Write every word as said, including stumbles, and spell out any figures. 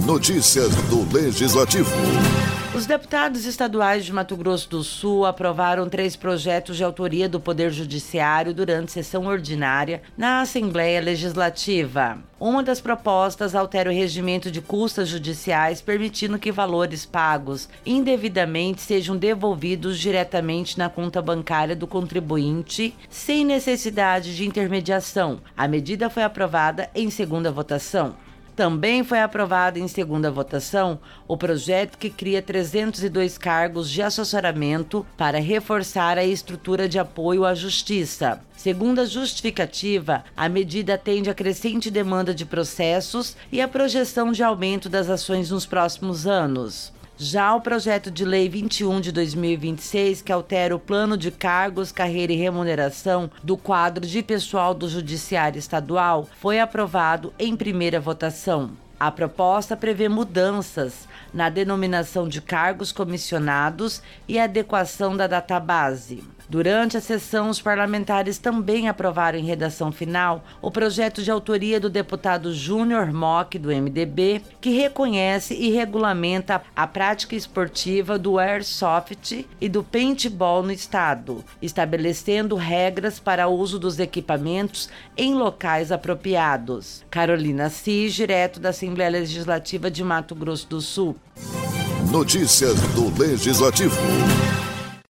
Notícias do Legislativo. Os deputados estaduais de Mato Grosso do Sul aprovaram três projetos de autoria do Poder Judiciário durante sessão ordinária na Assembleia Legislativa. Uma das propostas altera o regimento de custas judiciais, permitindo que valores pagos indevidamente sejam devolvidos diretamente na conta bancária do contribuinte, sem necessidade de intermediação. A medida foi aprovada em segunda votação. Também foi aprovado em segunda votação o projeto que cria trezentos e dois cargos de assessoramento para reforçar a estrutura de apoio à justiça. Segundo a justificativa, a medida atende à crescente demanda de processos e à projeção de aumento das ações nos próximos anos. Já o projeto de lei vinte e um de dois mil e vinte e seis, que altera o plano de cargos, carreira e remuneração do quadro de pessoal do Judiciário Estadual, foi aprovado em primeira votação. A proposta prevê mudanças na denominação de cargos comissionados e adequação da database. Durante a sessão, os parlamentares também aprovaram em redação final o projeto de autoria do deputado Júnior Mock, do M D B, que reconhece e regulamenta a prática esportiva do airsoft e do paintball no estado, estabelecendo regras para o uso dos equipamentos em locais apropriados. Carolina Assis, direto da Assembleia Legislativa de Mato Grosso do Sul. Notícias do Legislativo.